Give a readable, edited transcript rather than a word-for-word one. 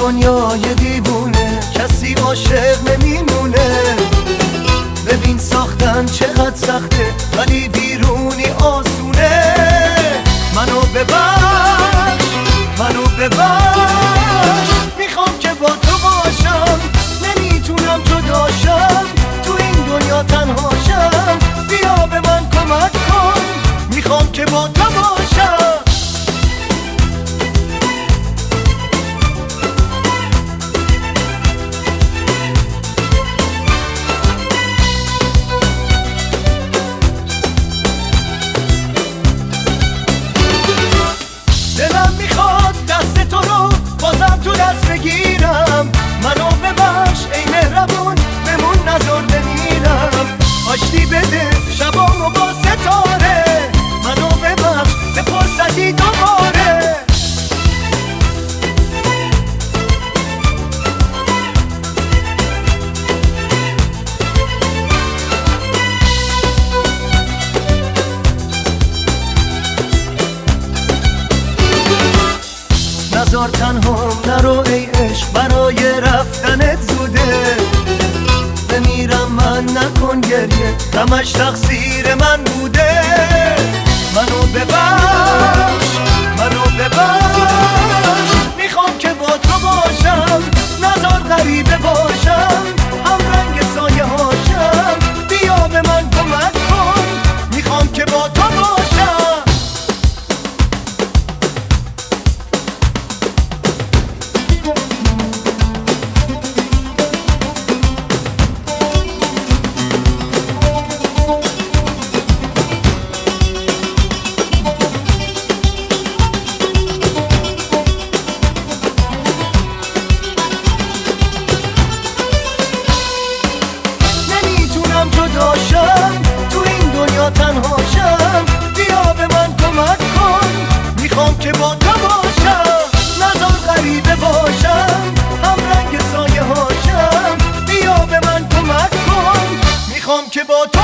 دنیای دیوونه کسی عاشق نمیمونه. ببین ساختن چقدر سخته ولی بیرونی آسونه. منو ببخش منو ببخش، میخوام که با تو باشم، نمیتونم جداشم، تو این دنیا تنهاشم. بیا به من کمک کن، میخوام که با تو باشم. دلم میخواد دست تو رو بازم تو دست بگیرم. منو ببخش ای مهربون، بمون نذار بمیرم. آشتی بده شبامو با ستاره، منو ببخش به فرصتی دوباره. نزار تنهام نرو ای عشق، برای رفتنت زوده. بمیرم من نکن گریه، غمش تقصیر من بوده. منو ببخش منو ببخش، میخوام که با تو باشم، نزار غریبه باشم، هم رنگ سایه هاشم. بیا به من کمک کن، میخوام که با تو باشم. جداشم، تو این دنیا تنهاشم. بیا به من کمک کن، میخوام که با تو باشم، نزار غریبه باشم، هم رنگ سایه هاشم. بیا به من کمک کن، میخوام که با تو